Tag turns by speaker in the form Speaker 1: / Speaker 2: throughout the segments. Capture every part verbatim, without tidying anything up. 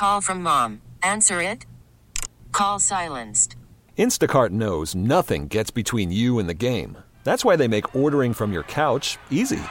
Speaker 1: Call from mom. Answer it. Call silenced.
Speaker 2: Instacart knows nothing gets between you and the game. That's why they make ordering from your couch easy.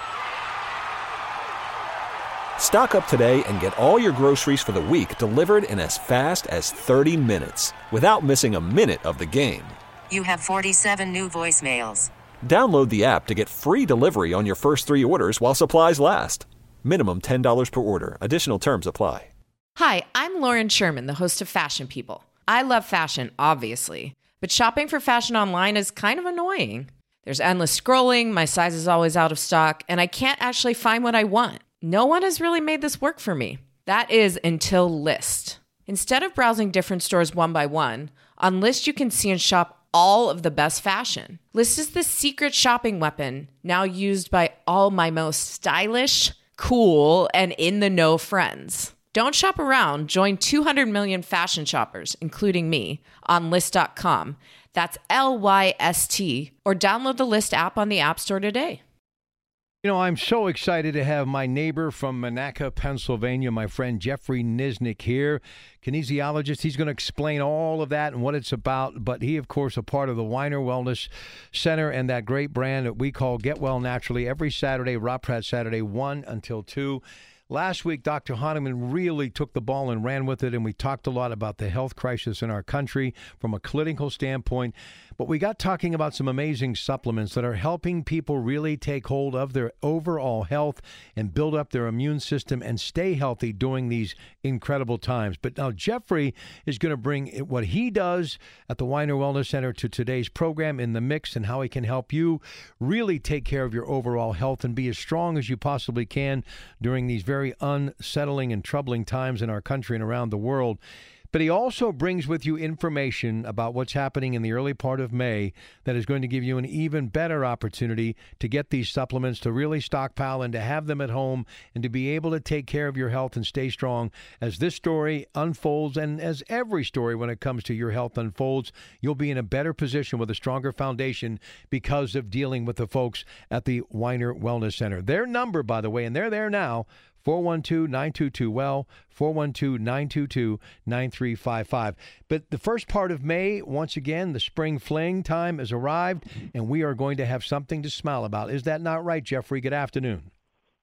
Speaker 2: Stock up today and get all your groceries for the week delivered in as fast as thirty minutes without missing a minute of the game.
Speaker 1: You have forty-seven new voicemails.
Speaker 2: Download the app to get free delivery on your first three orders while supplies last. Minimum ten dollars per order. Additional terms apply.
Speaker 3: Hi, I'm Lauren Sherman, the host of Fashion People. I love fashion, obviously, but shopping for fashion online is kind of annoying. There's endless scrolling, my size is always out of stock, and I can't actually find what I want. No one has really made this work for me. That is until Lyst. Instead of browsing different stores one by one, on Lyst you can see and shop all of the best fashion. Lyst is the secret shopping weapon now used by all my most stylish, cool, and in-the-know friends. Don't shop around. Join two hundred million fashion shoppers, including me, on Lyst dot com. That's L Y S T, or download the Lyst app on the App Store today.
Speaker 4: You know, I'm so excited to have my neighbor from Monaca, Pennsylvania, my friend Jeffrey Nisnik here, kinesiologist. He's going to explain all of that and what it's about. But he, of course, a part of the Weiner Wellness Center and that great brand that we call Get Well Naturally every Saturday, Rob Pratt Saturday, one until two. Last week, Doctor Hahnemann really took the ball and ran with it, and we talked a lot about the health crisis in our country from a clinical standpoint. But we got talking about some amazing supplements that are helping people really take hold of their overall health and build up their immune system and stay healthy during these incredible times. But now Jeffrey is going to bring what he does at the Weiner Wellness Center to today's program in the mix, and how he can help you really take care of your overall health and be as strong as you possibly can during these very very unsettling and troubling times in our country and around the world. But he also brings with you information about what's happening in the early part of May that is going to give you an even better opportunity to get these supplements, to really stockpile and to have them at home and to be able to take care of your health and stay strong. As this story unfolds, and as every story when it comes to your health unfolds, you'll be in a better position with a stronger foundation because of dealing with the folks at the Weiner Wellness Center. Their number, by the way, and they're there now, four one two, nine two two, W E L L, four one two, nine two two, nine three five five. But the first part of May, once again, the spring fling time has arrived, and we are going to have something to smile about. Is that not right, Jeffrey? Good afternoon.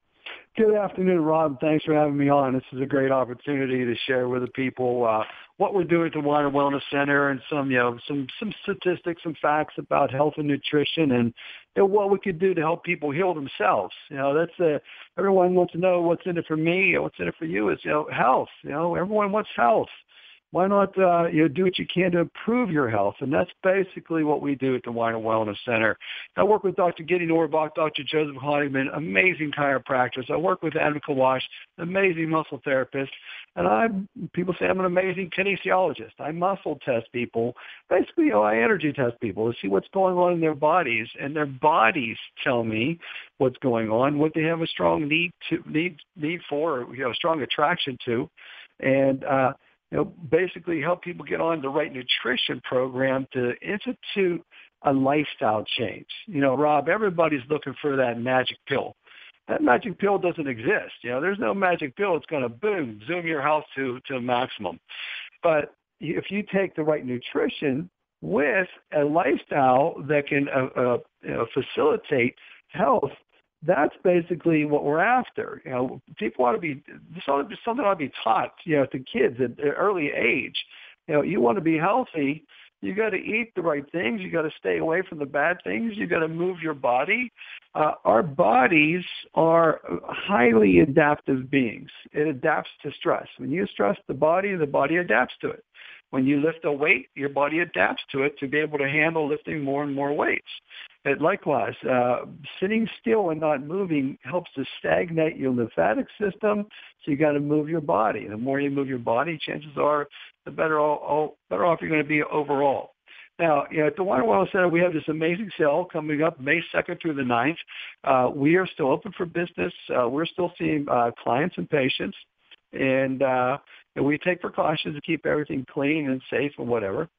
Speaker 5: Good afternoon, Rob. Thanks for having me on. This is a great opportunity to share with the people uh, what we're doing at the Weiner Wellness Center, and some, you know, some some statistics and facts about health and nutrition, and you know, what we could do to help people heal themselves. You know, that's uh, everyone wants to know what's in it for me, what's in it for you. Is you know health. You know, everyone wants health. Why not uh, you know, do what you can to improve your health? And that's basically what we do at the Weiner Wellness Center. I work with Doctor Gideon Orbach, Doctor Joseph Hahnemann, amazing chiropractors. I work with Adam Kawash, amazing muscle therapist. And I, people say I'm an amazing kinesiologist. I muscle test people. Basically, you know, I energy test people to see what's going on in their bodies. And their bodies tell me what's going on, what they have a strong need to need need for, or, you know, strong attraction to. And, uh, you know, basically help people get on the right nutrition program to institute a lifestyle change. You know, Rob, everybody's looking for that magic pill. That magic pill doesn't exist. You know, there's no magic pill that's going to, boom, zoom your health to, to a maximum. But if you take the right nutrition with a lifestyle that can uh, uh, you know, facilitate health, that's basically what we're after. You know, people ought to be, this ought to be something ought to be taught, you know, to kids at an early age. You know, you want to be healthy, you got to eat the right things. You got to stay away from the bad things. You got to move your body. Uh, our bodies are highly adaptive beings. It adapts to stress. When you stress the body, the body adapts to it. When you lift a weight, your body adapts to it to be able to handle lifting more and more weights. And likewise, uh, sitting still and not moving helps to stagnate your lymphatic system, so you got to move your body. The more you move your body, chances are the better, all, all, better off you're going to be overall. Now, you know, at the Weiner Wellness Center, we have this amazing sale coming up May second through the ninth. Uh, we are still open for business. Uh, we're still seeing uh, clients and patients. And, uh, and we take precautions to keep everything clean and safe and whatever.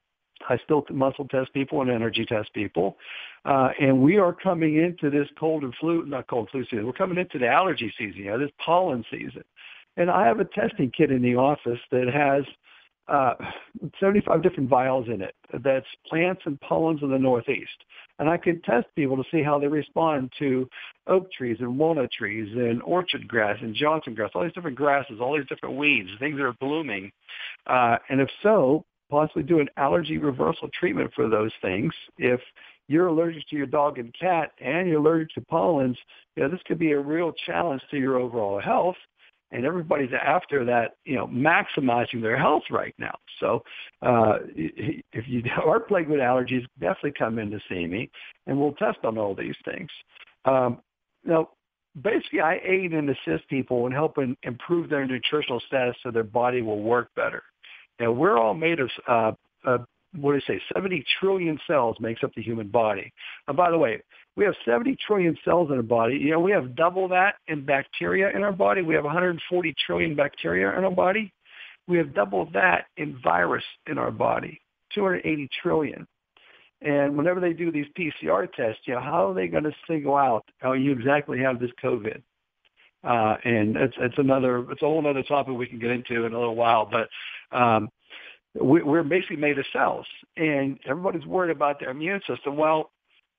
Speaker 5: I still muscle test people and energy test people. Uh, and we are coming into this cold and flu, not cold and flu season. We're coming into the allergy season, you know, this pollen season. And I have a testing kit in the office that has uh, seventy-five different vials in it. That's plants and pollens of the Northeast. And I can test people to see how they respond to oak trees and walnut trees and orchard grass and Johnson grass, all these different grasses, all these different weeds, things that are blooming. Uh, and if so, possibly do an allergy reversal treatment for those things. If you're allergic to your dog and cat and you're allergic to pollens, you know, this could be a real challenge to your overall health. And everybody's after that, you know, maximizing their health right now. So uh, if you are plagued with allergies, definitely come in to see me, and we'll test on all these things. Um, now, basically, I aid and assist people in helping improve their nutritional status so their body will work better. Now, we're all made of, uh, uh, what do you say, seventy trillion cells makes up the human body. And by the way, we have seventy trillion cells in our body. You know, we have double that in bacteria in our body. We have one hundred forty trillion bacteria in our body. We have double that in virus in our body, two hundred eighty trillion. And whenever they do these P C R tests, you know, how are they going to single out how you exactly have this COVID? Uh, and it's, it's another, it's a whole other topic we can get into in a little while. But um, we, we're basically made of cells, and everybody's worried about their immune system. Well,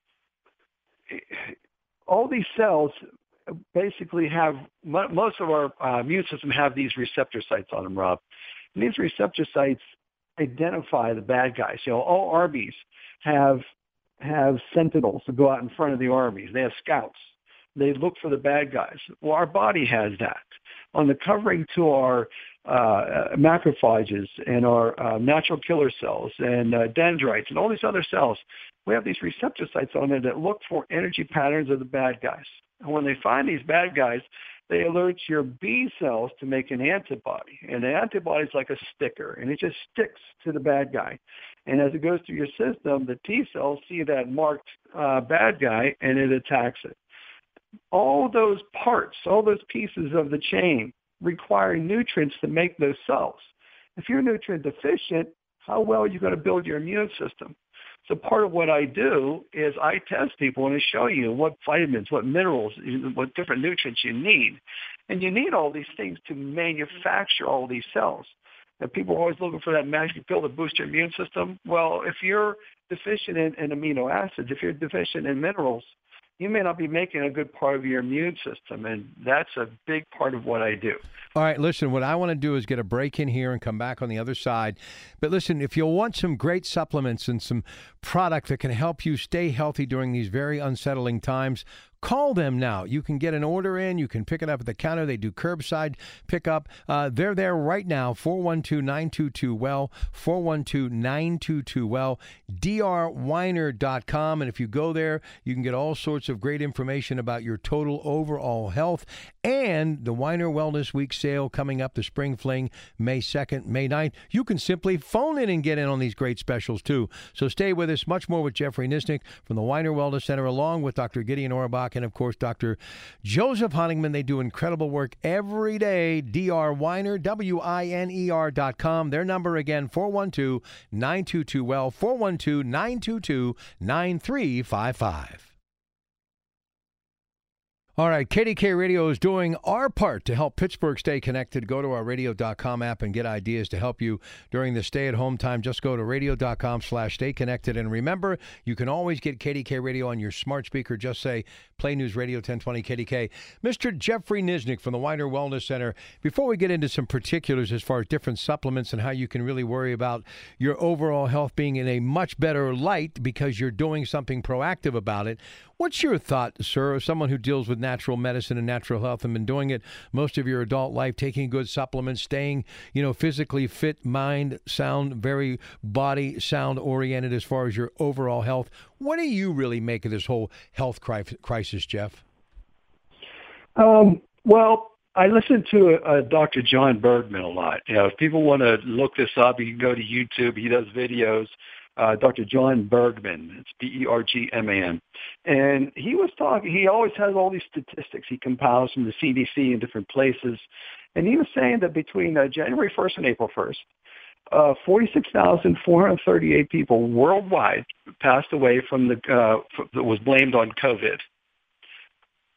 Speaker 5: all these cells basically have, most of our uh, immune system have these receptor sites on them, Rob. And these receptor sites identify the bad guys. You know, all armies have have sentinels to go out in front of the armies. They have scouts. They look for the bad guys. Well, our body has that. On the covering to our uh, macrophages and our uh, natural killer cells and uh, dendrites and all these other cells, we have these receptor sites on there that look for energy patterns of the bad guys. And when they find these bad guys, they alert your B cells to make an antibody. And the antibody is like a sticker, and it just sticks to the bad guy. And as it goes through your system, the T cells see that marked uh, bad guy, and it attacks it. All those parts, all those pieces of the chain require nutrients to make those cells. If you're nutrient deficient, how well are you going to build your immune system? So part of what I do is I test people and I show you what vitamins, what minerals, what different nutrients you need. And you need all these things to manufacture all these cells. And people are always looking for that magic pill to boost your immune system. Well, if you're deficient in, in amino acids, if you're deficient in minerals, you may not be making a good part of your immune system, and that's a big part of what I do.
Speaker 4: All right, listen, what I want to do is get a break in here and come back on the other side. But listen, if you'll want some great supplements and some product that can help you stay healthy during these very unsettling times, call them now. You can get an order in. You can pick it up at the counter. They do curbside pickup. Uh, they're there right now, four one two, nine two two, W E L L, four one two, nine two two, W E L L, D R Weiner dot com. And if you go there, you can get all sorts of great information about your total overall health and the Weiner Wellness Week sale coming up, the Spring Fling, May second, May ninth. You can simply phone in and get in on these great specials, too. So stay with us. Much more with Jeffrey Nisnik from the Weiner Wellness Center, along with Doctor Gideon Auerbach and, of course, Doctor Joseph Honigman. They do incredible work every day. D R Weiner, W I N E R dot com. Their number again, four one two, nine two two, W E L L, four one two, nine two two, nine three five five. All right, K D K Radio is doing our part to help Pittsburgh stay connected. Go to our radio dot com app and get ideas to help you during the stay-at-home time. Just go to radio dot com slash stay connected. And remember, you can always get K D K Radio on your smart speaker. Just say, Play News Radio ten twenty K D K. Mister Jeffrey Nisnik from the Weiner Wellness Center. Before we get into some particulars as far as different supplements and how you can really worry about your overall health being in a much better light because you're doing something proactive about it, what's your thought, sir, as someone who deals with natural medicine and natural health and been doing it most of your adult life, taking good supplements, staying, you know, physically fit, mind, sound, very body sound oriented as far as your overall health? What do you really make of this whole health crisis, Jeff?
Speaker 5: Um, well, I listen to uh, Doctor John Bergman a lot. You know, if people want to look this up, you can go to YouTube. He does videos. Uh, Doctor John Bergman. It's B E R G M A N. And he was talking, he always has all these statistics he compiles from the C D C in different places. And he was saying that between uh, January first and April first, uh, forty-six thousand four hundred thirty-eight people worldwide passed away from the, uh, that was blamed on COVID.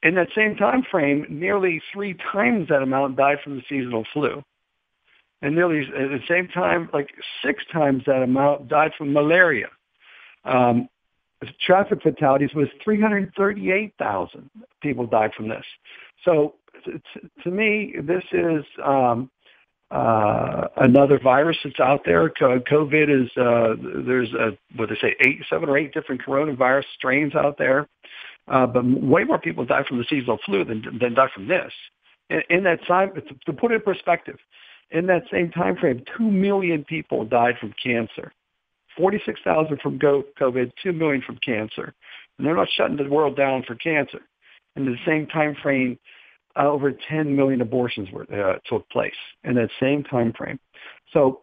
Speaker 5: In that same time frame, nearly three times that amount died from the seasonal flu. And nearly at the same time, like six times that amount died from malaria. Um, traffic fatalities was three hundred thirty-eight thousand people died from this. So to, to me, this is um, uh, another virus that's out there. COVID is, uh, there's, a, what they say, eight, seven or eight different coronavirus strains out there. Uh, but way more people die from the seasonal flu than, than die from this. In, in that time, to put it in perspective, in that same time frame, two million people died from cancer. forty-six thousand from COVID, two million from cancer. And they're not shutting the world down for cancer. In the same time frame, uh, over ten million abortions were, uh, took place in that same time frame. So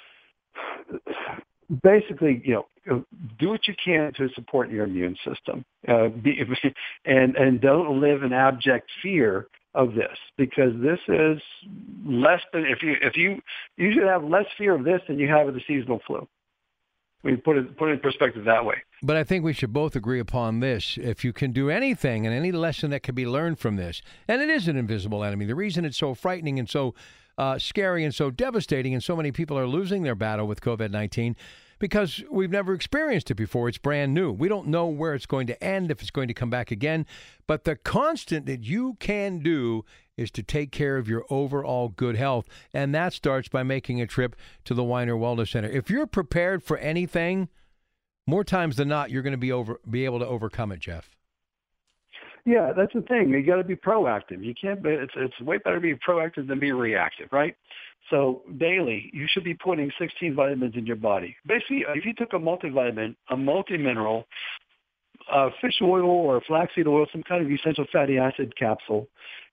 Speaker 5: basically, you know, do what you can to support your immune system, uh, be, and and don't live in abject fear of this, because this is less than if you if you you should have less fear of this than you have of the seasonal flu. We put it put it in perspective that way.
Speaker 4: But I think we should both agree upon this. If you can do anything and any lesson that can be learned from this, and it is an invisible enemy, the reason it's so frightening and so uh, scary and so devastating, and so many people are losing their battle with COVID nineteen, because we've never experienced it before. It's brand new. We don't know where it's going to end, if it's going to come back again. But the constant that you can do is to take care of your overall good health. And that starts by making a trip to the Weiner Wellness Center. If you're prepared for anything, more times than not, you're going to be over be able to overcome it, Jeff.
Speaker 5: Yeah, that's the thing. You got to be proactive. You can't. It's it's way better to be proactive than be reactive, right? So daily, you should be putting sixteen vitamins in your body. Basically, if you took a multivitamin, a multi-mineral, uh, fish oil or flaxseed oil, some kind of essential fatty acid capsule,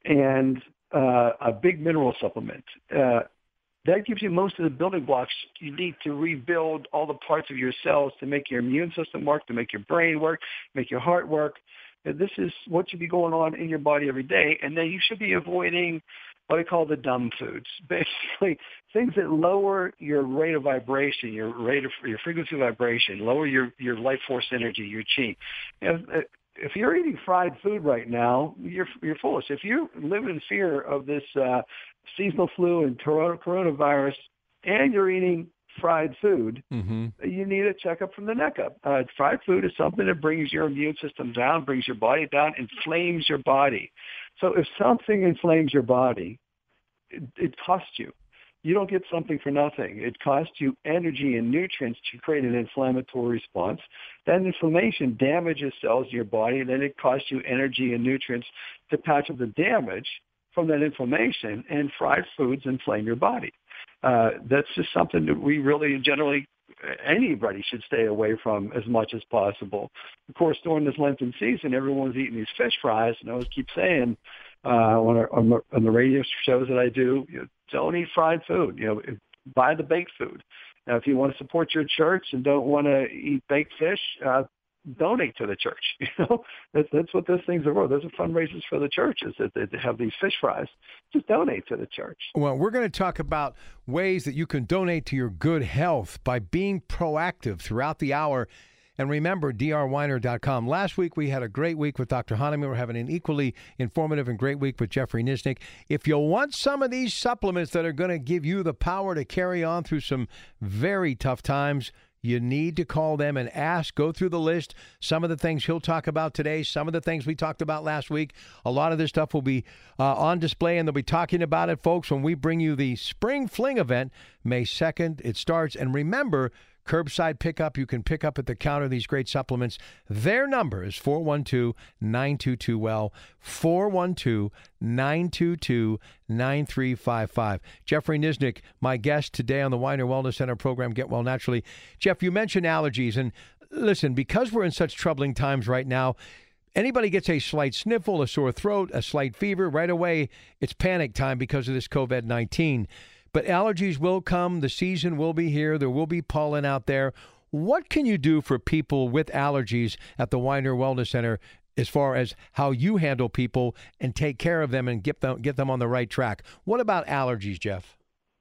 Speaker 5: and uh, a big mineral supplement, uh, that gives you most of the building blocks you need to rebuild all the parts of your cells to make your immune system work, to make your brain work, make your heart work. And this is what should be going on in your body every day. And then you should be avoiding what I call the dumb foods, basically things that lower your rate of vibration, your rate of your frequency of vibration, lower your, your life force energy, your chi. You know, if you're eating fried food right now, you're you're foolish. If you live in fear of this uh, seasonal flu and coronavirus, and you're eating fried food, mm-hmm. you need a checkup from the neck up. Uh, fried food is something that brings your immune system down, brings your body down, inflames your body. So if something inflames your body, it, it costs you. You don't get something for nothing. It costs you energy and nutrients to create an inflammatory response. That inflammation damages cells in your body, and then it costs you energy and nutrients to patch up the damage from that inflammation, and fried foods inflame your body. Uh, that's just something that we really generally, anybody should stay away from as much as possible. Of course, during this Lenten season, everyone's eating these fish fries, and I always keep saying uh, on, our, on, the, on the radio shows that I do, you know, don't eat fried food. You know, buy the baked food. Now, if you want to support your church and don't want to eat baked fish, uh, donate to the church. You know, that's, that's what those things are for. Those are fundraisers for the churches that they have these fish fries. Just donate to the church.
Speaker 4: Well, we're going to talk about ways that you can donate to your good health by being proactive throughout the hour. And remember, d r weiner dot com. Last week, we had a great week with Doctor Hahnemann. We're having an equally informative and great week with Jeffrey Nisnik. If you want some of these supplements that are going to give you the power to carry on through some very tough times, you need to call them and ask. Go through the list. Some of the things he'll talk about today, some of the things we talked about last week. A lot of this stuff will be uh, on display, and they'll be talking about it, folks, when we bring you the Spring Fling event, May second. It starts. And remember, curbside pickup. You can pick up at the counter these great supplements. Their number is four one two, nine two two, W E L L, four one two, nine two two, nine three five five. Jeffrey Nisnik, my guest today on the Weiner Wellness Center program, Get Well Naturally. Jeff, you mentioned allergies. And listen, because we're in such troubling times right now, anybody gets a slight sniffle, a sore throat, a slight fever, right away, it's panic time because of this COVID nineteen. But allergies will come. The season will be here. There will be pollen out there. What can you do for people with allergies at the Weiner Wellness Center as far as how you handle people and take care of them and get them, get them on the right track? What about allergies, Jeff?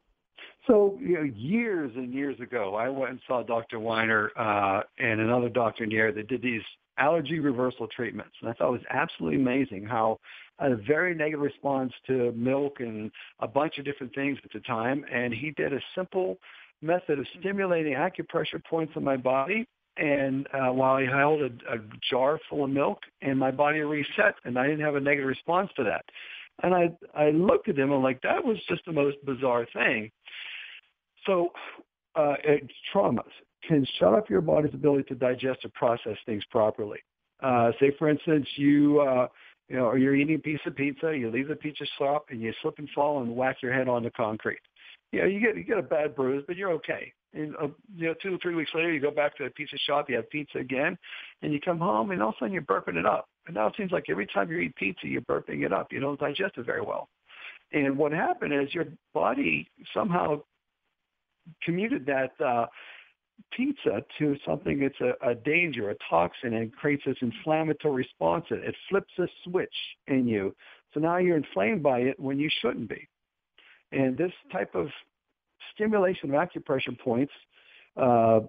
Speaker 5: So, you know, years and years ago, I went and saw Doctor Weiner uh, and another doctor in the area that did these allergy reversal treatments. And I thought it was absolutely amazing how I had a very negative response to milk and a bunch of different things at the time. And he did a simple method of stimulating acupressure points in my body. And uh, while he held a, a jar full of milk, and my body reset, and I didn't have a negative response to that. And I I looked at him and like, that was just the most bizarre thing. So uh, it's traumas can shut off your body's ability to digest or process things properly. Uh, say, for instance, you uh, you know, or you're eating a piece of pizza, you leave the pizza shop, and you slip and fall and whack your head on the concrete. You know, you get you get a bad bruise, but you're okay. And uh, you know, two or three weeks later, you go back to the pizza shop, you have pizza again, and you come home, and all of a sudden you're burping it up. And now it seems like every time you eat pizza, you're burping it up. You don't digest it very well. And what happened is your body somehow commuted that uh, pizza to something that's a, a danger, a toxin, and creates this inflammatory response. It flips a switch in you. So now you're inflamed by it when you shouldn't be. And this type of stimulation of acupressure points uh,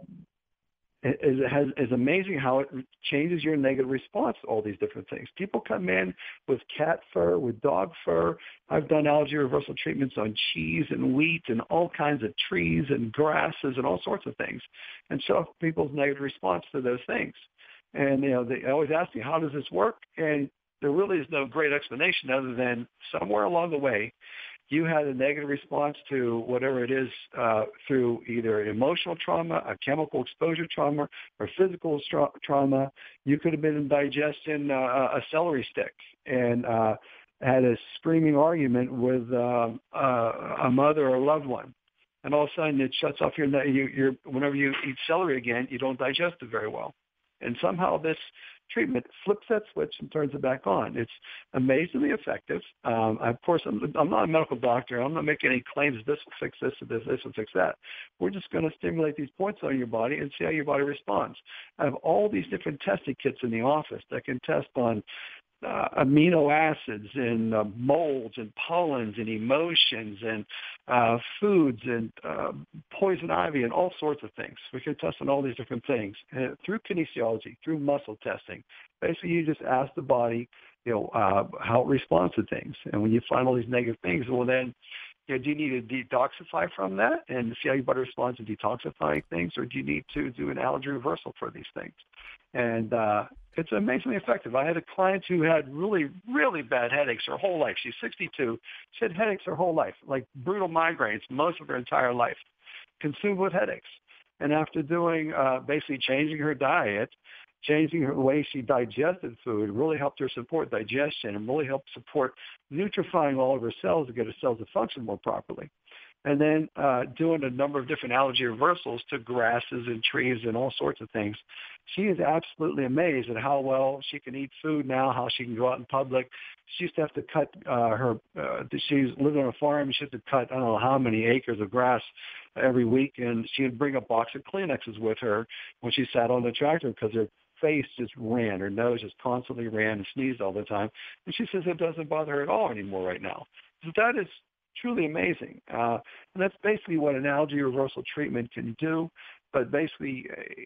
Speaker 5: is, has, is amazing how it changes your negative response to all these different things. People come in with cat fur, with dog fur. I've done allergy reversal treatments on cheese and wheat and all kinds of trees and grasses and all sorts of things, and show people's negative response to those things. And you know, they always ask me, how does this work? And there really is no great explanation other than somewhere along the way, you had a negative response to whatever it is uh, through either emotional trauma, a chemical exposure trauma, or physical tra- trauma. You could have been in digestion uh, a celery stick and uh, had a screaming argument with uh, uh, a mother or a loved one. And all of a sudden it shuts off your, you, your, whenever you eat celery again, you don't digest it very well. And somehow this treatment flips that switch and turns it back on. It's amazingly effective. Um, of course, I'm, I'm not a medical doctor. I'm not making any claims this will fix this or this, this will fix that. We're just going to stimulate these points on your body and see how your body responds. I have all these different testing kits in the office that can test on Uh, amino acids and uh, molds and pollens and emotions and uh, foods and uh, poison ivy and all sorts of things. We can test on all these different things uh, through kinesiology, through muscle testing. Basically, you just ask the body, you know, uh, how it responds to things. And when you find all these negative things, well, then, you know, do you need to detoxify from that and see how your body responds to detoxifying things, or do you need to do an allergy reversal for these things? And uh, it's amazingly effective. I had a client who had really, really bad headaches her whole life. She's sixty-two. She had headaches her whole life, like brutal migraines most of her entire life, consumed with headaches. And after doing uh, basically changing her diet, changing her way she digested food, really helped her support digestion and really helped support nutrifying all of her cells to get her cells to function more properly. And then uh, doing a number of different allergy reversals to grasses and trees and all sorts of things. She is absolutely amazed at how well she can eat food now, how she can go out in public. She used to have to cut uh, her, uh, she's living on a farm. She had to cut, I don't know how many acres of grass every week. And she would bring a box of Kleenexes with her when she sat on the tractor because her face just ran. Her nose just constantly ran and sneezed all the time. And she says it doesn't bother her at all anymore right now. So that is truly amazing. Uh, and that's basically what an allergy reversal treatment can do. But basically,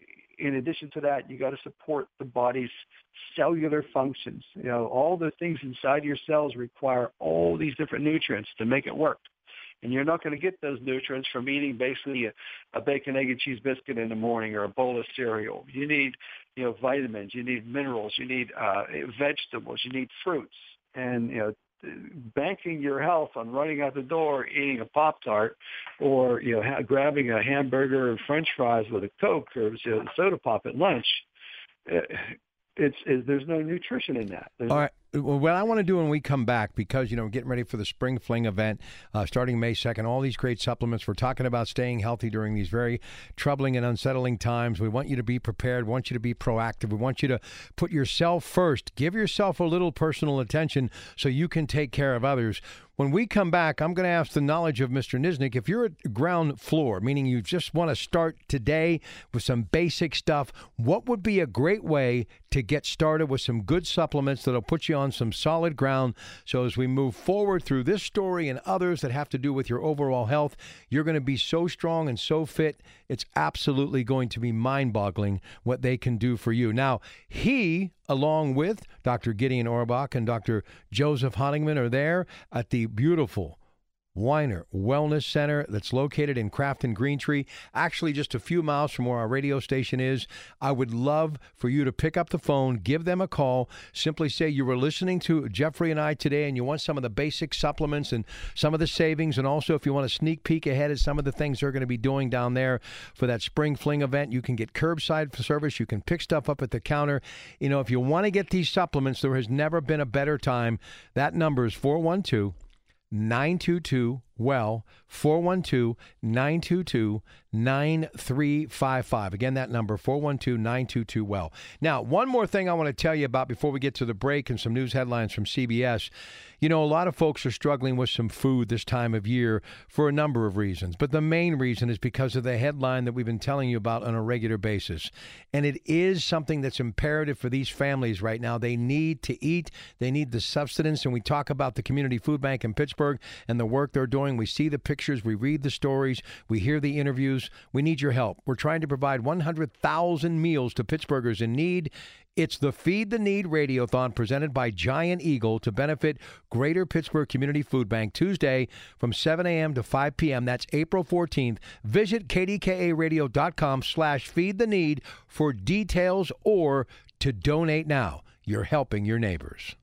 Speaker 5: in addition to that, you got to support the body's cellular functions. You know, all the things inside your cells require all these different nutrients to make it work. And you're not going to get those nutrients from eating basically a, a bacon, egg, and cheese biscuit in the morning or a bowl of cereal. You need, you know, vitamins, you need minerals, you need uh, vegetables, you need fruits. And, you know, banking your health on running out the door, eating a Pop-Tart, or, you know, ha- grabbing a hamburger and French fries with a Coke or you know, soda pop at lunch, it's, it's there's no nutrition in that. There's
Speaker 4: All right. Well, what I want to do when we come back, because, you know, we're getting ready for the Spring Fling event uh, starting May second, all these great supplements. We're talking about staying healthy during these very troubling and unsettling times. We want you to be prepared. We want you to be proactive. We want you to put yourself first. Give yourself a little personal attention so you can take care of others. When we come back, I'm going to ask the knowledge of Mister Nisnik. If you're at ground floor, meaning you just want to start today with some basic stuff, what would be a great way to get started with some good supplements that'll put you on on some solid ground. So as we move forward through this story and others that have to do with your overall health, you're going to be so strong and so fit. It's absolutely going to be mind-boggling what they can do for you. Now, he, along with Doctor Gideon Auerbach and Doctor Joseph Honigman, are there at the beautiful Weiner Wellness Center that's located in Crafton Greentree, actually just a few miles from where our radio station is. I would love for you to pick up the phone, give them a call, simply say you were listening to Jeffrey and I today and you want some of the basic supplements and some of the savings, and also if you want a sneak peek ahead of some of the things they're going to be doing down there for that Spring Fling event. You can get curbside service. You can pick stuff up at the counter. You know, if you want to get these supplements, there has never been a better time. That number is four one two, nine two two, W E L L, four one two, nine two two, nine three five five. Again, that number, four one two, nine two two, W E L L. Now, one more thing I want to tell you about before we get to the break and some news headlines from C B S. You know, a lot of folks are struggling with some food this time of year for a number of reasons, but the main reason is because of the headline that we've been telling you about on a regular basis. And it is something that's imperative for these families right now. They need to eat. They need the substance. And we talk about the Community Food Bank in Pittsburgh and the work they're doing. We see the pictures. We read the stories. We hear the interviews. We need your help. We're trying to provide one hundred thousand meals to Pittsburghers in need. It's the Feed the Need Radiothon presented by Giant Eagle to benefit Greater Pittsburgh Community Food Bank Tuesday from seven a.m. to five p.m. That's April fourteenth. Visit K D K A radio dot com slash feed the need for details or to donate now. You're helping your neighbors.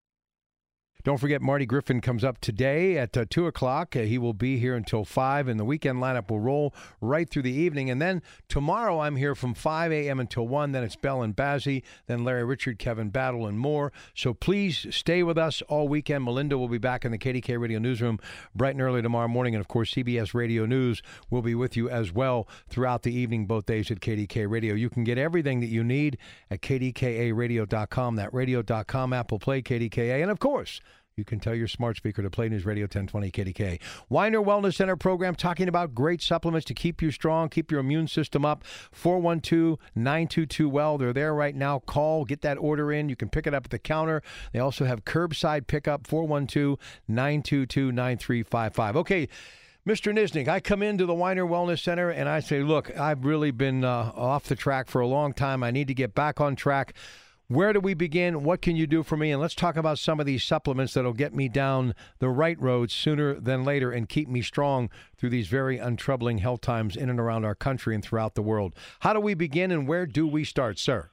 Speaker 4: Don't forget, Marty Griffin comes up today at uh, two o'clock. Uh, he will be here until five, and the weekend lineup will roll right through the evening. And then tomorrow I'm here from five a.m. until one. Then it's Bell and Bazzi, then Larry Richard, Kevin Battle, and more. So please stay with us all weekend. Melinda will be back in the K D K Radio Newsroom bright and early tomorrow morning. And, of course, C B S Radio News will be with you as well throughout the evening, both days at K D K Radio. You can get everything that you need at K D K A radio dot com. That radio dot com app will play K D K A. And, of course, you can tell your smart speaker to play News Radio ten twenty K D K. Weiner Wellness Center program talking about great supplements to keep you strong, keep your immune system up. four one two, nine two two, W E L L. They're there right now. Call, get that order in. You can pick it up at the counter. They also have curbside pickup, four one two, nine two two, nine three five five. Okay, Mister Nisnik, I come into the Weiner Wellness Center and I say, look, I've really been uh, off the track for a long time. I need to get back on track. Where do we begin? What can you do for me? And let's talk about some of these supplements that'll get me down the right road sooner than later and keep me strong through these very untroubling health times in and around our country and throughout the world. How do we begin and where do we start, sir?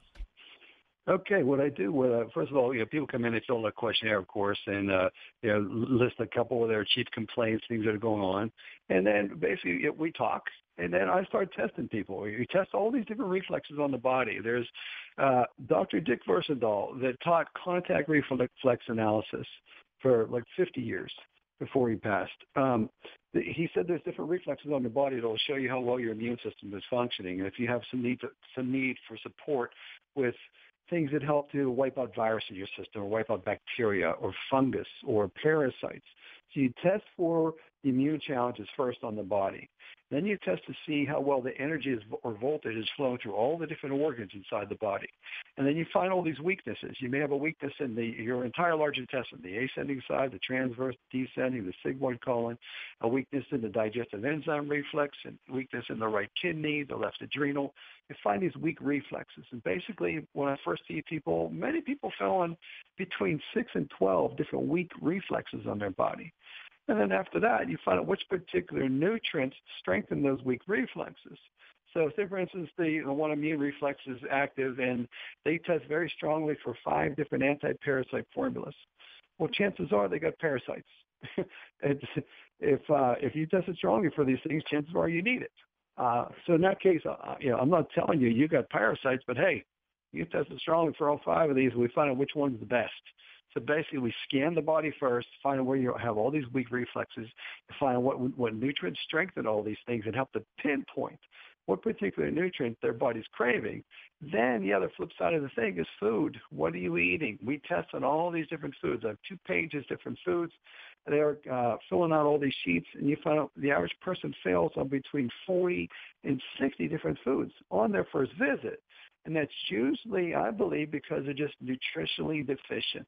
Speaker 5: Okay, what I do, well, uh, first of all, you know, people come in, they fill out a questionnaire, of course, and uh, you know, list a couple of their chief complaints, things that are going on, and then basically you know, we talk, and then I start testing people. You test all these different reflexes on the body. There's uh, Doctor Dick Versendahl that taught contact reflex analysis for like fifty years before he passed. Um, he said there's different reflexes on the body that will show you how well your immune system is functioning, and if you have some need, to, some need for support with things that help to wipe out virus in your system or wipe out bacteria or fungus or parasites. So you test for the immune challenges first on the body. Then you test to see how well the energy is, or voltage is flowing through all the different organs inside the body. And then you find all these weaknesses. You may have a weakness in the, your entire large intestine, the ascending side, the transverse, descending, the sigmoid colon, a weakness in the digestive enzyme reflex, and weakness in the right kidney, the left adrenal. You find these weak reflexes. And basically, when I first see people, many people fell on between six and twelve different weak reflexes on their body. And then after that, you find out which particular nutrients strengthen those weak reflexes. So say, for instance, the, the one immune reflex is active, and they test very strongly for five different anti-parasite formulas. Well, chances are they got parasites. it's, if uh, if you test it strongly for these things, chances are you need it. Uh, so in that case, uh, you know, I'm not telling you you got parasites, but hey, you test it strongly for all five of these, and we find out which one's the best. So basically, we scan the body first, find out where you have all these weak reflexes, find out what what nutrients strengthen all these things, and help to pinpoint what particular nutrient their body's craving. Then the other flip side of the thing is food. What are you eating? We test on all these different foods. I have two pages, different foods. They're uh, filling out all these sheets, and you find out the average person fails on between forty and sixty different foods on their first visit. And that's usually, I believe, because they're just nutritionally deficient.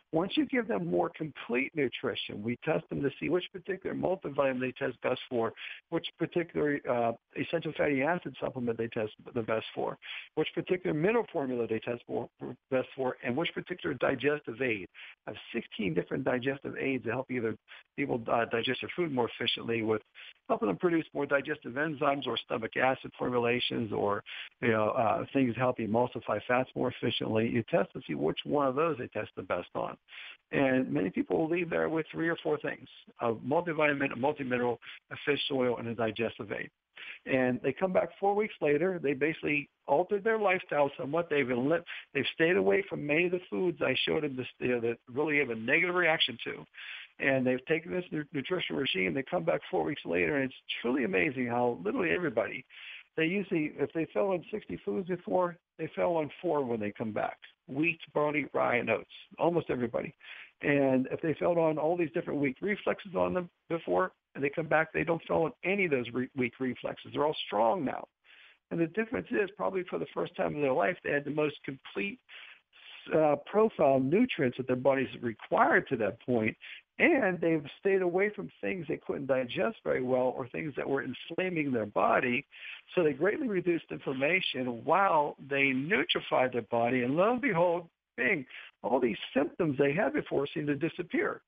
Speaker 5: Once you give them more complete nutrition, we test them to see which particular multivitamin they test best for, which particular uh, essential fatty acid supplement they test the best for, which particular mineral formula they test for, best for, and which particular digestive aid. I have sixteen different digestive aids that help either people uh, digest their food more efficiently with helping them produce more digestive enzymes or stomach acid formulations or you know uh, things that help emulsify fats more efficiently. You test to see which one of those they test the best on. And many people will leave there with three or four things: a multivitamin, a multimineral, a fish oil, and a digestive aid. And they come back four weeks later. They basically altered their lifestyle somewhat. They've been li- they've stayed away from many of the foods I showed them this, you know, that really have a negative reaction to. And they've taken this nutrition regime. They come back four weeks later, and it's truly amazing how literally everybody, they usually, if they fell on sixty foods before, they fell on four when they come back: wheat, barley, rye, and oats. Almost everybody. And if they fell on all these different weak reflexes on them before, and they come back, they don't fall on any of those re- weak reflexes. They're all strong now. And the difference is probably for the first time in their life, they had the most complete uh, profile of nutrients that their bodies required to that point. And they've stayed away from things they couldn't digest very well or things that were inflaming their body. So they greatly reduced inflammation while they nutrified their body. And lo and behold, bing, all these symptoms they had before seem to disappear.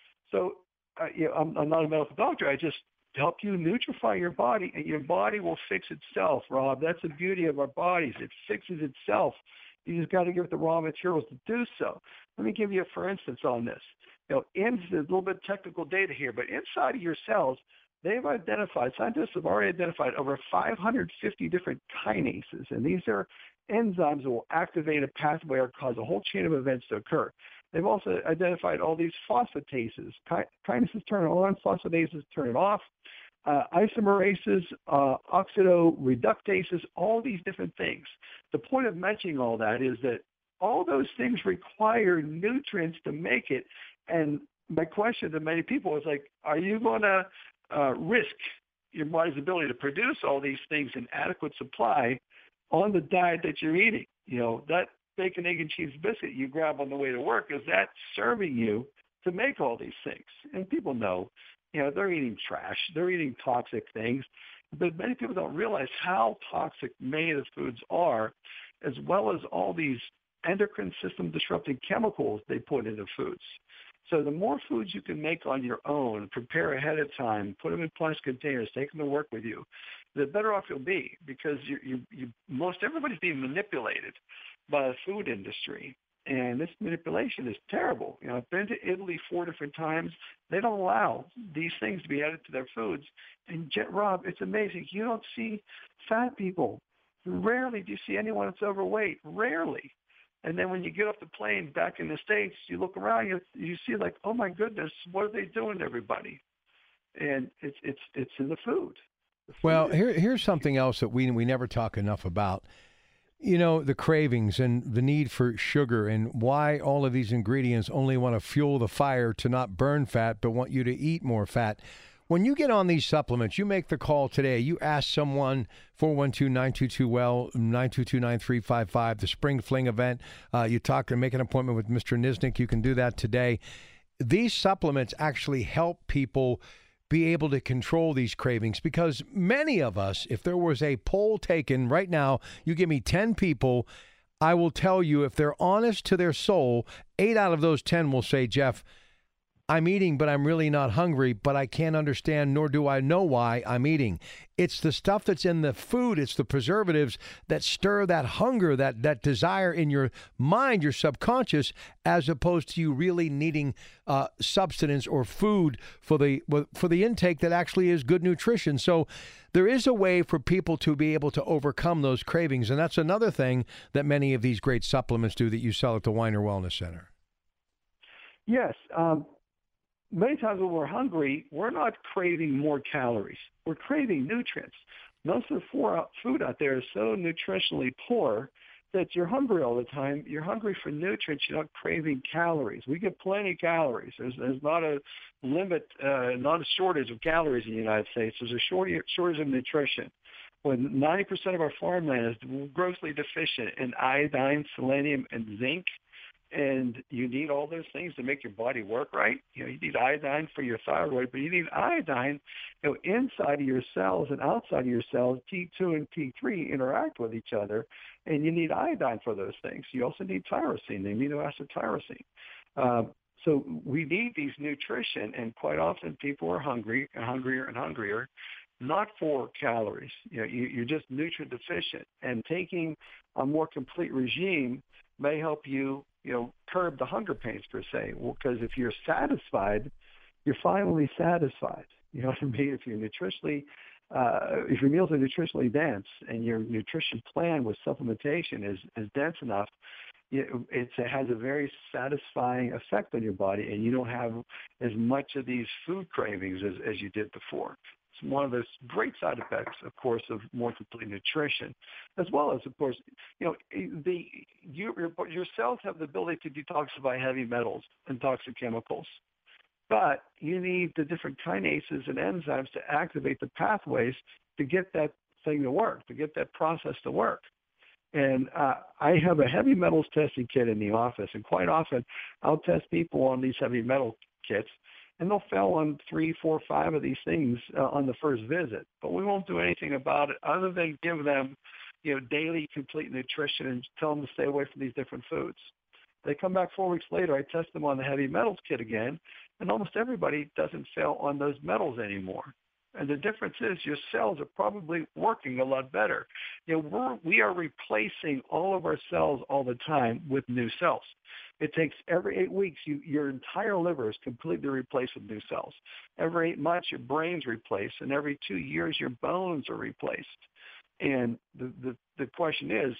Speaker 5: So uh, you know, I'm, I'm not a medical doctor. I just help you nutrify your body, and your body will fix itself, Rob. That's the beauty of our bodies. It fixes itself. You just got to give it the raw materials to do so. Let me give you a for instance on this. You know, in, there's a little bit of technical data here, but inside of your cells, they've identified, scientists have already identified over five hundred fifty different kinases, and these are enzymes that will activate a pathway or cause a whole chain of events to occur. They've also identified all these phosphatases. Kinases turn it on, phosphatases turn it off. Uh, isomerases, uh, oxidoreductases, all these different things. The point of mentioning all that is that all those things require nutrients to make it. And my question to many people is like, are you going to uh, risk your body's ability to produce all these things in adequate supply on the diet that you're eating? You know, that bacon, egg, and cheese biscuit you grab on the way to work, is that serving you to make all these things? And people know, you know, they're eating trash. They're eating toxic things. But many people don't realize how toxic many of the foods are, as well as all these endocrine system disrupting chemicals they put into foods. So the more foods you can make on your own, prepare ahead of time, put them in plastic containers, take them to work with you, the better off you'll be, because you, you, you, most everybody's being manipulated by the food industry. And this manipulation is terrible. You know, I've been to Italy four different times. They don't allow these things to be added to their foods. And Jet Rob, it's amazing. You don't see fat people. Rarely do you see anyone that's overweight. Rarely. And then when you get off the plane back in the States, you look around, you you see like, oh my goodness, what are they doing to everybody? And it's it's it's in the food. The food
Speaker 4: well,
Speaker 5: is-
Speaker 4: here here's something else that we we never talk enough about. You know, the cravings and the need for sugar, and why all of these ingredients only want to fuel the fire to not burn fat, but want you to eat more fat. When you get on these supplements, you make the call today. You ask someone, four one two, nine two two, well, nine two two, nine three five five, the Spring Fling event. Uh, you talk and make an appointment with Mister Nisnik. You can do that today. These supplements actually help people be able to control these cravings, because many of us, if there was a poll taken right now, you give me ten people, I will tell you, if they're honest to their soul, eight out of those ten will say, Jeff, I'm eating, but I'm really not hungry, but I can't understand, nor do I know why I'm eating. It's the stuff that's in the food, it's the preservatives that stir that hunger, that that desire in your mind, your subconscious, as opposed to you really needing uh, substance or food for the for the intake that actually is good nutrition. So there is a way for people to be able to overcome those cravings, and that's another thing that many of these great supplements do that you sell at the Weiner Wellness Center.
Speaker 5: Yes. Um, many times when we're hungry, we're not craving more calories. We're craving nutrients. Most of the food out there is so nutritionally poor that you're hungry all the time. You're hungry for nutrients. You're not craving calories. We get plenty of calories. There's, there's not a limit, uh, not a shortage of calories in the United States. There's a shortage, shortage of nutrition. When ninety percent of our farmland is grossly deficient in iodine, selenium, and zinc, And you need all those things to make your body work right. You know, you need iodine for your thyroid, but you need iodine, you know, inside of your cells and outside of your cells. T two and T three interact with each other, and you need iodine for those things. You also need tyrosine, the amino acid tyrosine. Uh, so we need these nutrition, and quite often people are hungry and hungrier and hungrier, not for calories. You know, you, you're just nutrient deficient, and taking a more complete regime may help you, you know, curb the hunger pains per se. Well, because if you're satisfied, you're finally satisfied. You know what I mean? If you're nutritionally, uh, if your meals are nutritionally dense and your nutrition plan with supplementation is, is dense enough, it, it has a very satisfying effect on your body, and you don't have as much of these food cravings as, as you did before. It's one of those great side effects, of course, of more complete nutrition, as well as, of course, you know, the you, your, your cells have the ability to detoxify heavy metals and toxic chemicals, but you need the different kinases and enzymes to activate the pathways to get that thing to work, to get that process to work. And uh, I have a heavy metals testing kit in the office, and quite often I'll test people on these heavy metal kits, and they'll fail on three, four, five of these things uh, on the first visit. But we won't do anything about it other than give them, you know, daily complete nutrition and tell them to stay away from these different foods. They come back four weeks later, I test them on the heavy metals kit again, and almost everybody doesn't fail on those metals anymore. And the difference is your cells are probably working a lot better. You know, we're, we are replacing all of our cells all the time with new cells. It takes every eight weeks, you, your entire liver is completely replaced with new cells. Every eight months, your brain's replaced, and every two years, your bones are replaced. And the, the, the question is,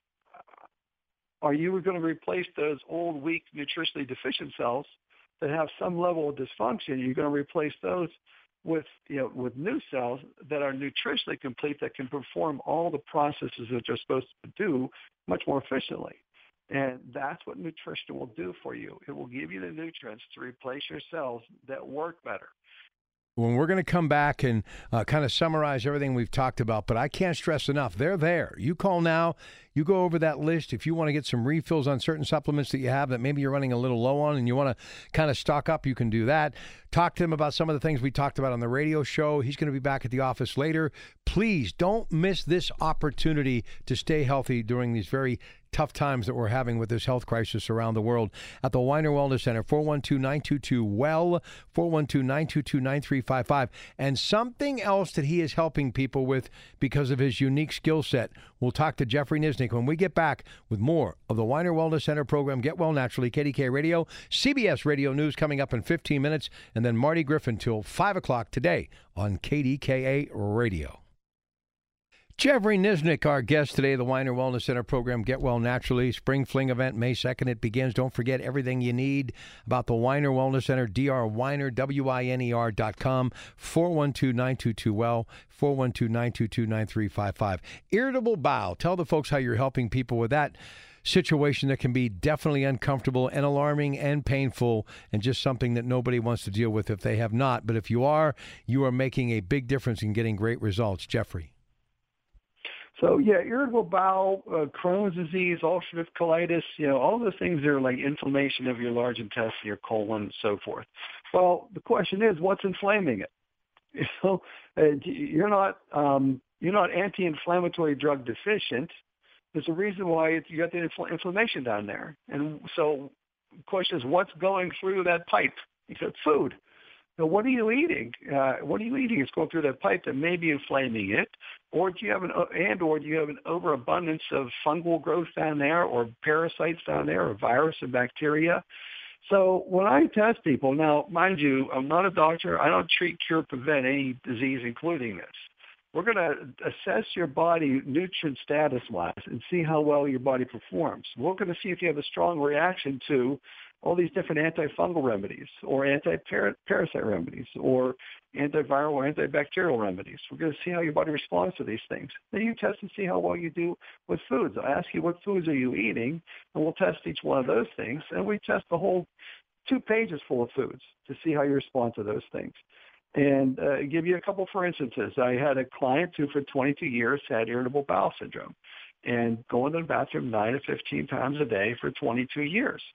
Speaker 5: are you going to replace those old, weak, nutritionally deficient cells that have some level of dysfunction? You're going to replace those with, you know, with new cells that are nutritionally complete, that can perform all the processes that they're supposed to do much more efficiently. And that's what nutrition will do for you. It will give you the nutrients to replace your cells that work better.
Speaker 4: When we're going to come back and uh, kind of summarize everything we've talked about, but I can't stress enough, they're there. You call now, you go over that list. If you want to get some refills on certain supplements that you have that maybe you're running a little low on and you want to kind of stock up, you can do that. Talk to him about some of the things we talked about on the radio show. He's going to be back at the office later. Please don't miss this opportunity to stay healthy during these very tough times that we're having with this health crisis around the world. At the Weiner Wellness Center, four one two, nine two two, W E L L, four one two, nine two two, nine three five five. And something else that he is helping people with because of his unique skill set. We'll talk to Jeffrey Nisnik when we get back with more of the Weiner Wellness Center program, Get Well Naturally, K D K Radio, C B S Radio News coming up in fifteen minutes, and then Marty Griffin till five o'clock today on K D K A Radio. Jeffrey Nisnik, our guest today, the Weiner Wellness Center program, Get Well Naturally, Spring Fling event, May second, it begins. Don't forget everything you need about the Weiner Wellness Center, D R Weiner, W I N E R dot com, four one two, nine two two, W E L L, four one two, nine two two, nine three five five. Irritable bowel, tell the folks how you're helping people with that situation that can be definitely uncomfortable and alarming and painful, and just something that nobody wants to deal with if they have not. But if you are, you are making a big difference in getting great results. Jeffrey.
Speaker 5: So, yeah, irritable bowel, uh, Crohn's disease, ulcerative colitis, you know, all those things are like inflammation of your large intestine, your colon, and so forth. Well, the question is, what's inflaming it? You know, uh, you're not um, you're not anti-inflammatory drug deficient. There's a reason why it's, you got the infl- inflammation down there. And so the question is, what's going through that pipe? You said food. So what are you eating? Uh, what are you eating? It's going through that pipe that may be inflaming it, or do you have an and or do you have an overabundance of fungal growth down there, or parasites down there, or virus and bacteria? So when I test people, now mind you, I'm not a doctor. I don't treat, cure, prevent any disease, including this. We're going to assess your body nutrient status-wise and see how well your body performs. We're going to see if you have a strong reaction to all these different antifungal remedies, or anti-parasite remedies, or antiviral or antibacterial remedies. We're going to see how your body responds to these things. Then you test and see how well you do with foods. I'll ask you, what foods are you eating? And we'll test each one of those things. And we test the whole two pages full of foods to see how you respond to those things. And uh, give you a couple for instances. I had a client who for twenty-two years had irritable bowel syndrome and going to the bathroom nine to fifteen times a day for twenty-two years.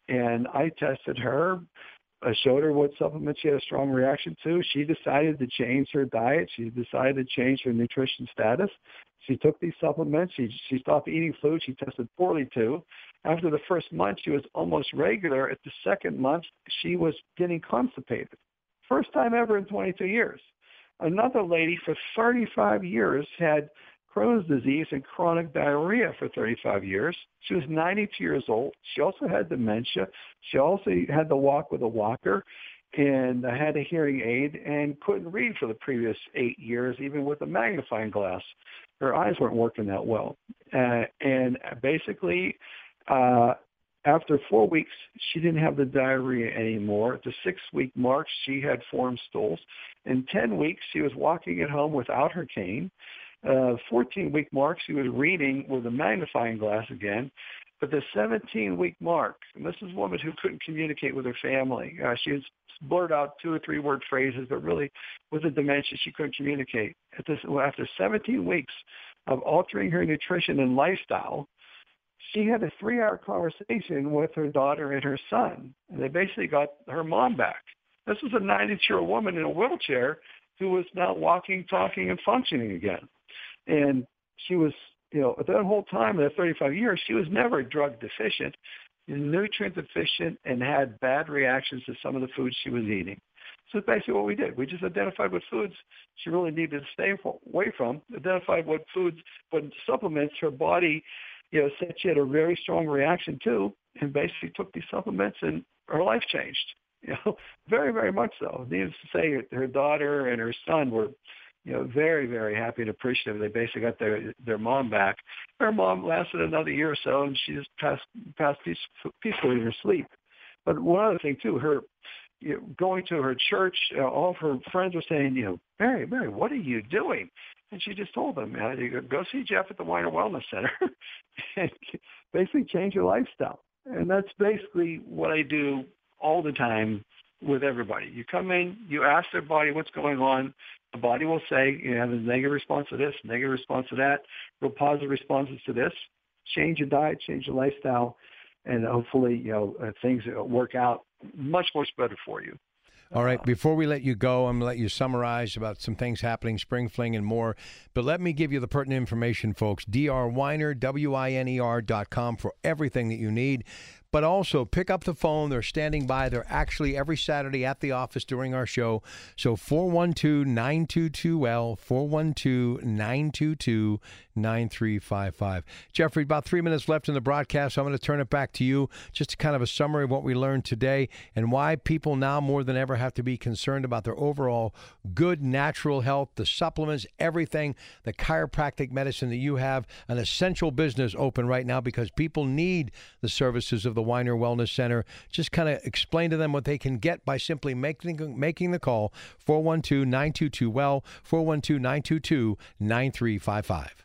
Speaker 5: And I tested her. I showed her what supplements she had a strong reaction to. She decided to change her diet. She decided to change her nutrition status. She took these supplements. She she stopped eating food she tested poorly to. After the first month, she was almost regular. At the second month, she was getting constipated. First time ever in twenty-two years. Another lady for thirty-five years had Crohn's disease and chronic diarrhea for thirty-five years. She was ninety-two years old. She also had dementia. She also had to walk with a walker and had a hearing aid and couldn't read for the previous eight years, even with a magnifying glass. Her eyes weren't working that well. Uh, and basically, uh, after four weeks, she didn't have the diarrhea anymore. At the six-week mark, she had formed stools. In ten weeks, she was walking at home without her cane. Uh, fourteen-week mark, she was reading with a magnifying glass again. But the seventeen-week mark, and this is a woman who couldn't communicate with her family. Uh, she was blurred out two or three-word phrases, but really with the dementia, she couldn't communicate. At this, well, after seventeen weeks of altering her nutrition and lifestyle, she had a three-hour conversation with her daughter and her son, and they basically got her mom back. This was a ninety-two-year-old woman in a wheelchair who was now walking, talking, and functioning again. And she was, you know, that whole time, in the thirty-five years, she was never drug deficient, nutrient deficient, and had bad reactions to some of the foods she was eating. So that's basically what we did. We just identified what foods she really needed to stay away from, identified what foods, what supplements her body, you know, said she had a very strong reaction to, and basically took these supplements, and her life changed. You know, very, very much so. Needless to say, her daughter and her son were, you know, very, very happy and appreciative. They basically got their their mom back. Her mom lasted another year or so, and she just passed passed peace, peacefully in her sleep. But one other thing too, her you know, going to her church, uh, all of her friends were saying, you know, Mary, Mary, what are you doing? And she just told them, uh, you go, go see Jeff at the Weiner Wellness Center, and basically change your lifestyle. And that's basically what I do all the time with everybody. You come in, you ask their body what's going on. The body will say, you have a negative response to this, negative response to that, real positive responses to this. Change your diet, change your lifestyle, and hopefully, you know, uh, things work out much, much better for you.
Speaker 4: All right, before we let you go, I'm going to let you summarize about some things happening, Spring Fling and more. But let me give you the pertinent information, folks. D R Weiner, W I N E R dot com for everything that you need. But also, pick up the phone. They're standing by. They're actually every Saturday at the office during our show. So four one two, nine two two, W E L L, four one two, nine two two, nine three five five. Jeffrey, about three minutes left in the broadcast. So I'm going to turn it back to you. Just kind of a summary of what we learned today and why people now more than ever have to be concerned about their overall good natural health, the supplements, everything, the chiropractic medicine that you have, an essential business open right now because people need the services of the Weiner Wellness Center. Just kind of explain to them what they can get by simply making making the call, four one two, nine two two, W E L L, four one two, nine two two, nine three five five.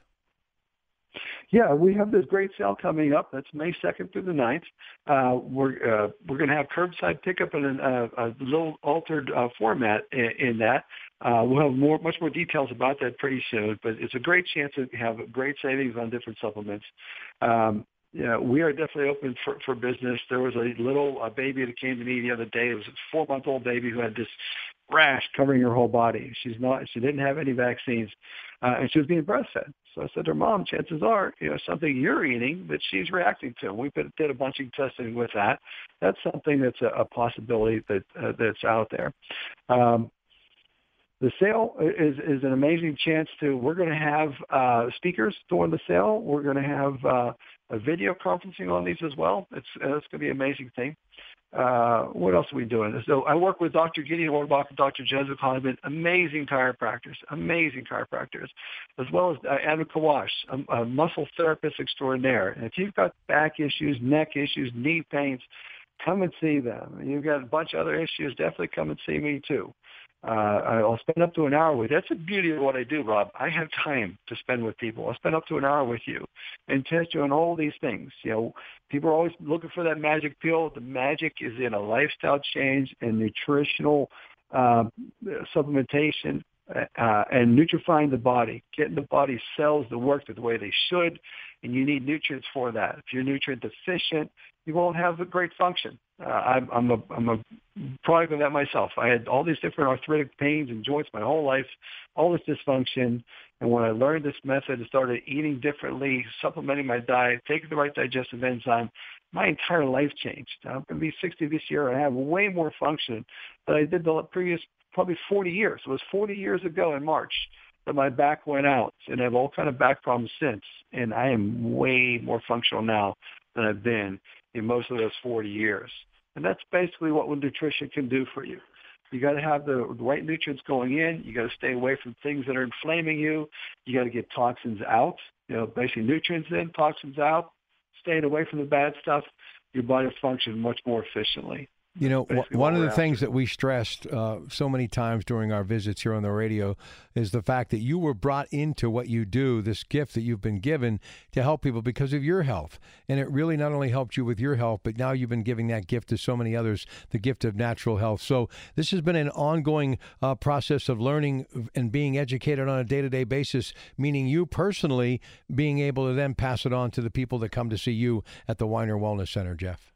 Speaker 5: Yeah, we have this great sale coming up. That's May second through the ninth. Uh, we're uh, we're going to have curbside pickup in an, uh, a little altered uh, format in, in that. Uh, we'll have more, much more details about that pretty soon, but it's a great chance to have great savings on different supplements. Um, Yeah, we are definitely open for, for business. There was a little a baby that came to me the other day. It was a four-month-old baby who had this rash covering her whole body. She's not. She didn't have any vaccines, uh, and she was being breastfed. So I said to her, Mom, chances are, you know, something you're eating that she's reacting to. We did a bunch of testing with that. That's something that's a, a possibility that uh, that's out there. Um, The sale is, is an amazing chance to, we're going to have uh, speakers during the sale. We're going to have uh, a video conferencing on these as well. It's, uh, it's going to be an amazing thing. Uh, what else are we doing? So I work with Doctor Gideon Orbach and Doctor Jesuit Kahneman, amazing chiropractors, amazing chiropractors, as well as uh, Adam Kawash, a, a muscle therapist extraordinaire. And if you've got back issues, neck issues, knee pains, come and see them. And you've got a bunch of other issues, definitely come and see me too. Uh, I'll spend up to an hour with you. That's the beauty of what I do, Rob. I have time to spend with people. I'll spend up to an hour with you and test you on all these things. You know, people are always looking for that magic pill. The magic is in a lifestyle change and nutritional uh, supplementation uh, and nutrifying the body, getting the body's cells to work the way they should, and you need nutrients for that. If you're nutrient deficient, you won't have a great function. Uh, I'm, I'm, a, I'm a product of that myself. I had all these different arthritic pains and joints my whole life, all this dysfunction. And when I learned this method and started eating differently, supplementing my diet, taking the right digestive enzyme, my entire life changed. I'm going to be sixty this year. I have way more function than I did the previous probably forty years. It was forty years ago in March that my back went out, and I have all kind of back problems since. And I am way more functional now than I've been in most of those forty years. And that's basically what nutrition can do for you. You got to have the right nutrients going in. You got to stay away from things that are inflaming you. You got to get toxins out. You know, basically nutrients in, toxins out. Staying away from the bad stuff, your body will function much more efficiently.
Speaker 4: You know, one of the things that we stressed uh, so many times during our visits here on the radio is the fact that you were brought into what you do, this gift that you've been given to help people because of your health. And it really not only helped you with your health, but now you've been giving that gift to so many others, the gift of natural health. So this has been an ongoing uh, process of learning and being educated on a day-to-day basis, meaning you personally being able to then pass it on to the people that come to see you at the Weiner Wellness Center, Jeff.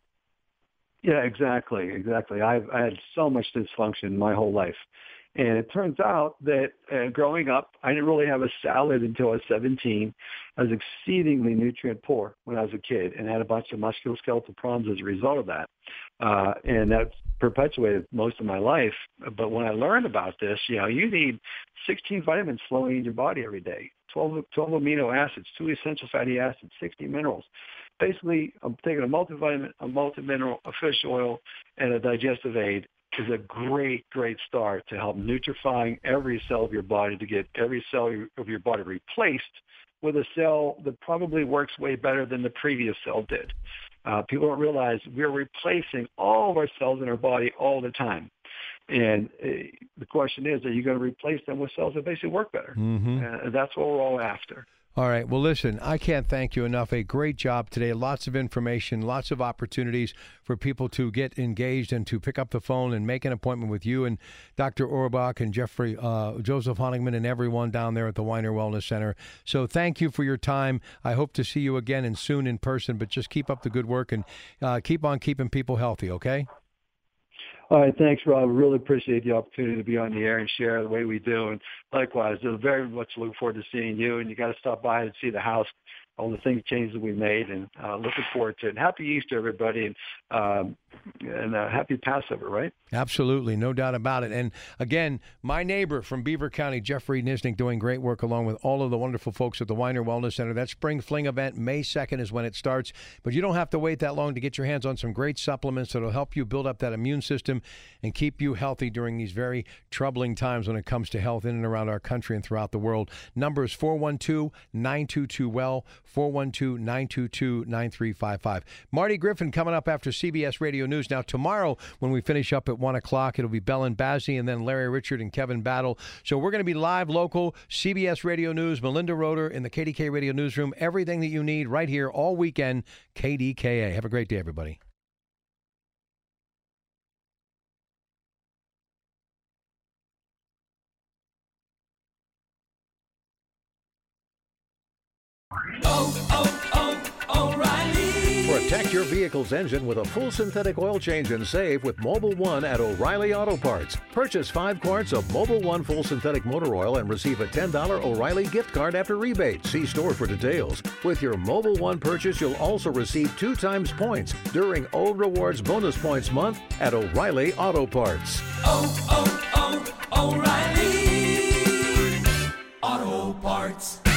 Speaker 5: Yeah, exactly, exactly. I've I had so much dysfunction my whole life. And it turns out that uh, growing up, I didn't really have a salad until I was seventeen. I was exceedingly nutrient poor when I was a kid and had a bunch of musculoskeletal problems as a result of that. Uh, and that's perpetuated most of my life. But when I learned about this, you know, you need sixteen vitamins flowing in your body every day, twelve, twelve amino acids, two essential fatty acids, sixty minerals. Basically, I'm taking a multivitamin, a multimineral, a fish oil, and a digestive aid is a great, great start to help nutrifying every cell of your body to get every cell of your body replaced with a cell that probably works way better than the previous cell did. Uh, people don't realize we're replacing all of our cells in our body all the time. And uh, the question is, are you going to replace them with cells that basically work better? Mm-hmm. Uh, that's what we're all after.
Speaker 4: All right. Well, listen, I can't thank you enough. A great job today. Lots of information, lots of opportunities for people to get engaged and to pick up the phone and make an appointment with you and Doctor Auerbach and Jeffrey, uh, Joseph Honigman and everyone down there at the Weiner Wellness Center. So thank you for your time. I hope to see you again and soon in person, but just keep up the good work and uh, keep on keeping people healthy, okay?
Speaker 5: All right, thanks, Rob. Really appreciate the opportunity to be on the air and share the way we do. And likewise, I very much look forward to seeing you. And you got to stop by and see the house, all the things changes that we made, and uh, looking forward to it. And happy Easter, everybody, and um, and uh, happy Passover, right?
Speaker 4: Absolutely, no doubt about it. And again, my neighbor from Beaver County, Jeffrey Nisnik, doing great work along with all of the wonderful folks at the Weiner Wellness Center. That Spring Fling event, May second is when it starts. But you don't have to wait that long to get your hands on some great supplements that will help you build up that immune system and keep you healthy during these very troubling times when it comes to health in and around our country and throughout the world. Number is four one two, nine two two, W E L L, four one two, nine two two, nine three five five. Marty Griffin coming up after C B S Radio News. Now, tomorrow when we finish up at one o'clock, it'll be Bell and Bazzi and then Larry Richard and Kevin Battle. So we're going to be live, local, C B S Radio News, Melinda Roeder in the K D K Radio Newsroom. Everything that you need right here all weekend, K D K A. Have a great day, everybody.
Speaker 6: Oh, oh, oh, O'Reilly.
Speaker 7: Protect your vehicle's engine with a full synthetic oil change and save with Mobil one at O'Reilly Auto Parts. Purchase five quarts of Mobil one full synthetic motor oil and receive a ten dollars O'Reilly gift card after rebate. See store for details. With your Mobil one purchase, you'll also receive two times points during O Rewards Bonus Points Month at O'Reilly Auto Parts.
Speaker 6: Oh, oh, oh, O'Reilly Auto Parts.